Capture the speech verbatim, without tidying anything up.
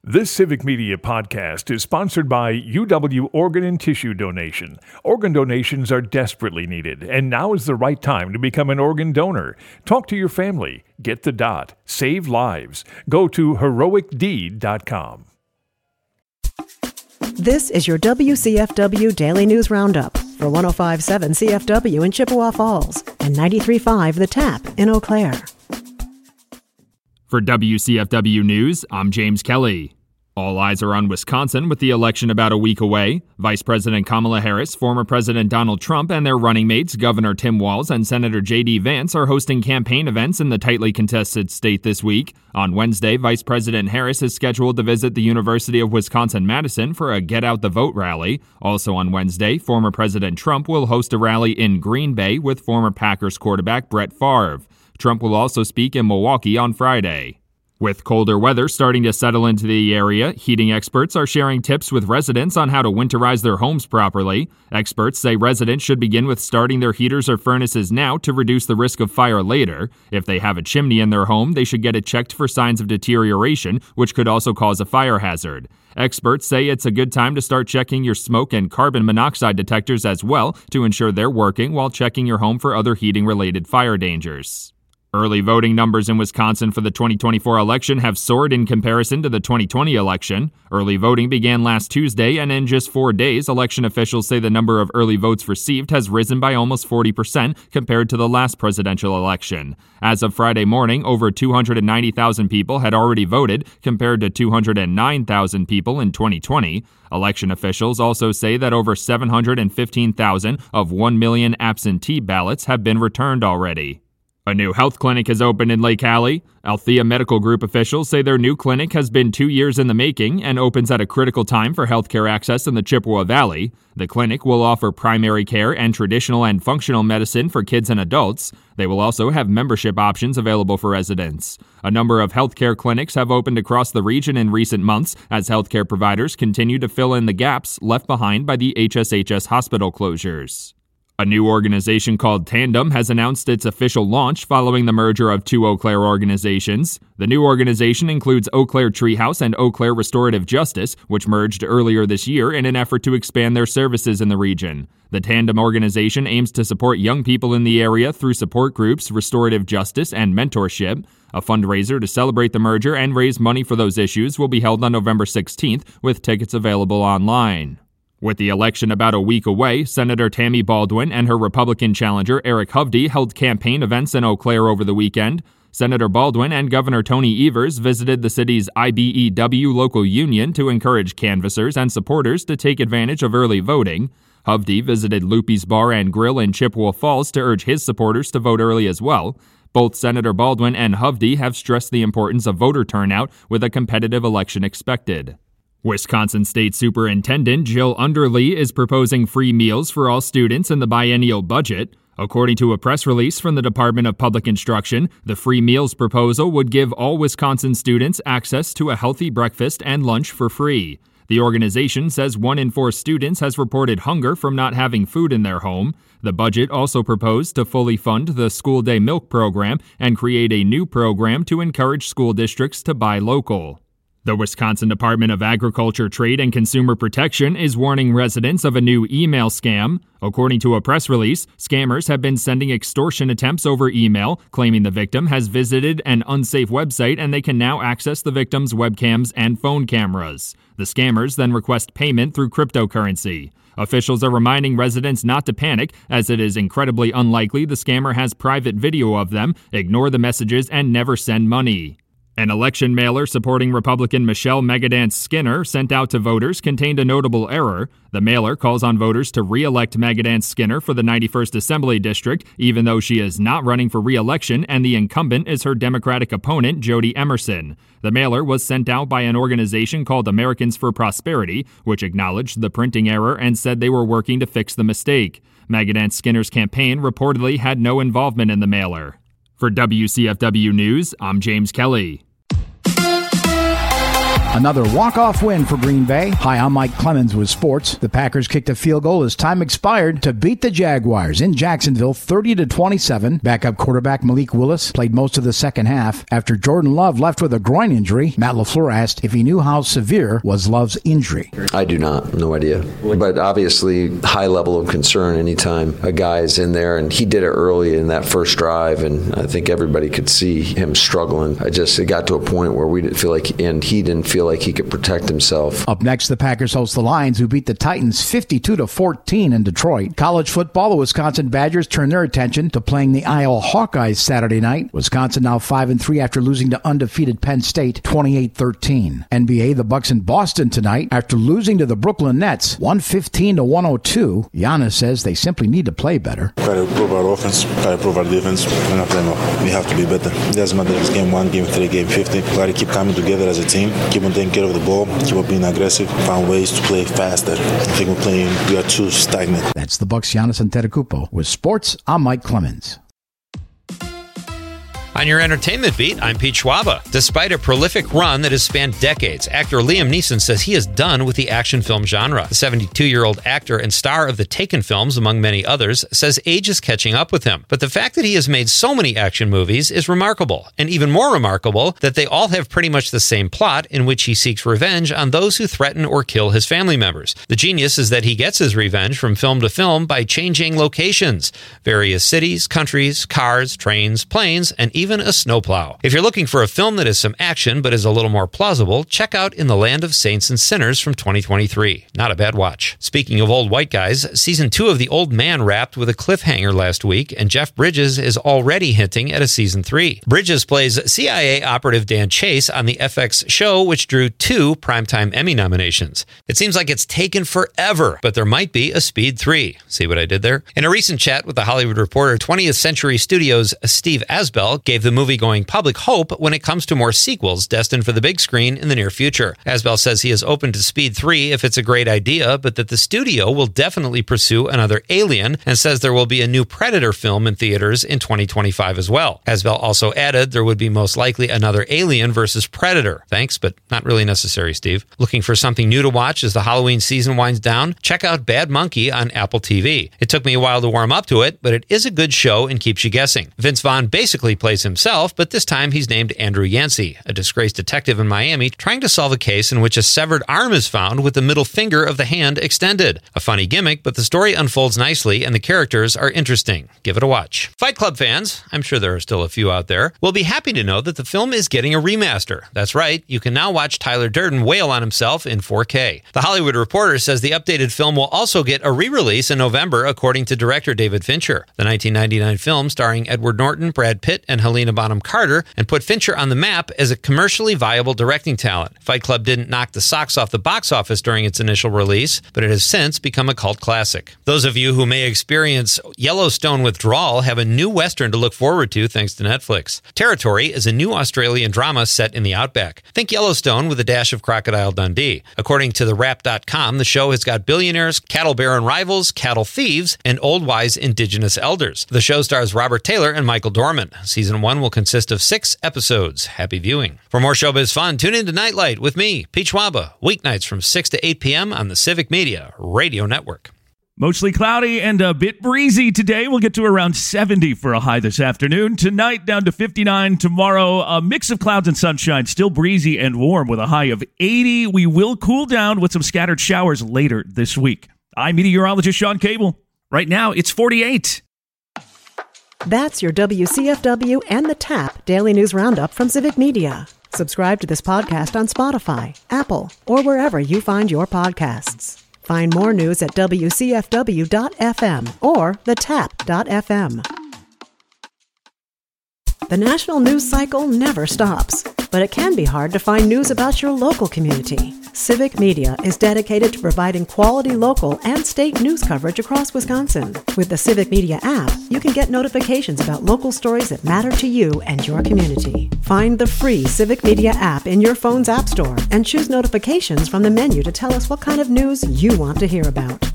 This Civic Media podcast is sponsored by U W Organ and Tissue Donation. Organ donations are desperately needed, and now is the right time to become an organ donor. Talk to your family. Get the dot. Save lives. Go to heroic deed dot com. This is your W C F W Daily News Roundup for one oh five point seven C F W in Chippewa Falls and ninety-three point five The Tap in Eau Claire. For W C F W News, I'm James Kelly. All eyes are on Wisconsin with the election about a week away. Vice President Kamala Harris, former President Donald Trump, and their running mates, Governor Tim Walz and Senator J D Vance, are hosting campaign events in the tightly contested state this week. On Wednesday, Vice President Harris is scheduled to visit the University of Wisconsin-Madison for a Get Out the Vote rally. Also on Wednesday, former President Trump will host a rally in Green Bay with former Packers quarterback Brett Favre. Trump will also speak in Milwaukee on Friday. With colder weather starting to settle into the area, heating experts are sharing tips with residents on how to winterize their homes properly. Experts say residents should begin with starting their heaters or furnaces now to reduce the risk of fire later. If they have a chimney in their home, they should get it checked for signs of deterioration, which could also cause a fire hazard. Experts say it's a good time to start checking your smoke and carbon monoxide detectors as well to ensure they're working while checking your home for other heating-related fire dangers. Early voting numbers in Wisconsin for the twenty twenty-four election have soared in comparison to the twenty twenty election. Early voting began last Tuesday, and in just four days, election officials say the number of early votes received has risen by almost forty percent compared to the last presidential election. As of Friday morning, over two hundred ninety thousand people had already voted, compared to two hundred nine thousand people in twenty twenty. Election officials also say that over seven hundred fifteen thousand of one million absentee ballots have been returned already. A new health clinic has opened in Lake Hallie. Althea Medical Group officials say their new clinic has been two years in the making and opens at a critical time for healthcare access in the Chippewa Valley. The clinic will offer primary care and traditional and functional medicine for kids and adults. They will also have membership options available for residents. A number of healthcare clinics have opened across the region in recent months as healthcare providers continue to fill in the gaps left behind by the H S H S hospital closures. A new organization called Tandem has announced its official launch following the merger of two Eau Claire organizations. The new organization includes Eau Claire Treehouse and Eau Claire Restorative Justice, which merged earlier this year in an effort to expand their services in the region. The Tandem organization aims to support young people in the area through support groups, restorative justice, and mentorship. A fundraiser to celebrate the merger and raise money for those issues will be held on November sixteenth, with tickets available online. With the election about a week away, Senator Tammy Baldwin and her Republican challenger Eric Hovde held campaign events in Eau Claire over the weekend. Senator Baldwin and Governor Tony Evers visited the city's I B E W local union to encourage canvassers and supporters to take advantage of early voting. Hovde visited Loopy's Bar and Grill in Chippewa Falls to urge his supporters to vote early as well. Both Senator Baldwin and Hovde have stressed the importance of voter turnout with a competitive election expected. Wisconsin State Superintendent Jill Underly is proposing free meals for all students in the biennial budget. According to a press release from the Department of Public Instruction, the free meals proposal would give all Wisconsin students access to a healthy breakfast and lunch for free. The organization says one in four students has reported hunger from not having food in their home. The budget also proposed to fully fund the school day milk program and create a new program to encourage school districts to buy local. The Wisconsin Department of Agriculture, Trade, and Consumer Protection is warning residents of a new email scam. According to a press release, scammers have been sending extortion attempts over email, claiming the victim has visited an unsafe website and they can now access the victim's webcams and phone cameras. The scammers then request payment through cryptocurrency. Officials are reminding residents not to panic, as it is incredibly unlikely the scammer has private video of them, ignore the messages, and never send money. An election mailer supporting Republican Michelle Megadance Skinner sent out to voters contained a notable error. The mailer calls on voters to re-elect Megadance Skinner for the ninety-first Assembly District, even though she is not running for re-election and the incumbent is her Democratic opponent, Jody Emerson. The mailer was sent out by an organization called Americans for Prosperity, which acknowledged the printing error and said they were working to fix the mistake. Megadance Skinner's campaign reportedly had no involvement in the mailer. For W C F W News, I'm James Kelly. Another walk-off win for Green Bay. Hi, I'm Mike Clemens with sports. The Packers kicked a field goal as time expired to beat the Jaguars in Jacksonville thirty to twenty-seven. Backup quarterback Malik Willis played most of the second half. After Jordan Love left with a groin injury, Matt LaFleur asked if he knew how severe was Love's injury. I do not. No idea. But obviously, high level of concern anytime a guy is in there, and he did it early in that first drive, and I think everybody could see him struggling. I just, it got to a point where we didn't feel like, and he didn't feel like he could protect himself. Up next, the Packers host the Lions, who beat the Titans fifty-two to fourteen in Detroit. College football, the Wisconsin Badgers turn their attention to playing the Iowa Hawkeyes Saturday night. Wisconsin now five and three after losing to undefeated Penn State twenty-eight thirteen. N B A, the Bucks in Boston tonight after losing to the Brooklyn Nets one fifteen to one oh two. Giannis says they simply need to play better. Got to improve our offense, got to improve our defense. We're not playing well. We have to be better. It doesn't matter if it's game one, game three, game fifty. We got to keep coming together as a team, keep on taking care of the ball, keep on being aggressive, find ways to play faster. I think we're playing, we are too stagnant. That's the Bucks' Giannis Antetokounmpo. With sports, I'm Mike Clemens. On your entertainment beat, I'm Pete Schwaba. Despite a prolific run that has spanned decades, actor Liam Neeson says he is done with the action film genre. The seventy-two-year-old actor and star of the Taken films, among many others, says age is catching up with him. But the fact that he has made so many action movies is remarkable, and even more remarkable that they all have pretty much the same plot in which he seeks revenge on those who threaten or kill his family members. The genius is that he gets his revenge from film to film by changing locations, various cities, countries, cars, trains, planes, and even a snowplow. If you're looking for a film that has some action but is a little more plausible, check out In the Land of Saints and Sinners from twenty twenty-three. Not a bad watch. Speaking of old white guys, season two of The Old Man wrapped with a cliffhanger last week, and Jeff Bridges is already hinting at a season three. Bridges plays C I A operative Dan Chase on the F X show, which drew two Primetime Emmy nominations. It seems like it's taken forever, but there might be a Speed three. See what I did there? In a recent chat with The Hollywood Reporter, twentieth Century Studios' Steve Asbell gave the movie-going public hope when it comes to more sequels destined for the big screen in the near future. Asbell says he is open to Speed three if it's a great idea, but that the studio will definitely pursue another Alien, and says there will be a new Predator film in theaters in twenty twenty-five as well. Asbell also added there would be most likely another Alien versus Predator. Thanks, but not really necessary, Steve. Looking for something new to watch as the Halloween season winds down? Check out Bad Monkey on Apple T V. It took me a while to warm up to it, but it is a good show and keeps you guessing. Vince Vaughn basically plays himself, but this time he's named Andrew Yancey, a disgraced detective in Miami trying to solve a case in which a severed arm is found with the middle finger of the hand extended. A funny gimmick, but the story unfolds nicely and the characters are interesting. Give it a watch. Fight Club fans, I'm sure there are still a few out there, will be happy to know that the film is getting a remaster. That's right, you can now watch Tyler Durden wail on himself in four K. The Hollywood Reporter says the updated film will also get a re-release in November, according to director David Fincher. The nineteen ninety-nine film, starring Edward Norton, Brad Pitt, and Helena Bonham Carter, and put Fincher on the map as a commercially viable directing talent. Fight Club didn't knock the socks off the box office during its initial release, but it has since become a cult classic. Those of you who may experience Yellowstone withdrawal have a new Western to look forward to thanks to Netflix. Territory is a new Australian drama set in the outback. Think Yellowstone with a dash of Crocodile Dundee. According to the wrap dot com, the show has got billionaires, cattle baron rivals, cattle thieves, and old wise indigenous elders. The show stars Robert Taylor and Michael Dorman. Season one will consist of six episodes. Happy viewing. For more showbiz fun, tune in to Nightlight with me, Pete Schwaba, weeknights from six to eight p.m. on the Civic Media Radio Network. Mostly cloudy and a bit breezy today. We'll get to around seventy for a high this afternoon. Tonight, down to fifty-nine. Tomorrow, a mix of clouds and sunshine. Still breezy and warm with a high of eighty. We will cool down with some scattered showers later this week. I'm meteorologist Sean Cable. Right now, it's forty-eight. That's your W C F W and the TAP Daily News Roundup from Civic Media. Subscribe to this podcast on Spotify, Apple, or wherever you find your podcasts. Find more news at W C F W dot F M or the tap dot F M. The national news cycle never stops, but it can be hard to find news about your local community. Civic Media is dedicated to providing quality local and state news coverage across Wisconsin. With the Civic Media app, you can get notifications about local stories that matter to you and your community. Find the free Civic Media app in your phone's app store and choose notifications from the menu to tell us what kind of news you want to hear about.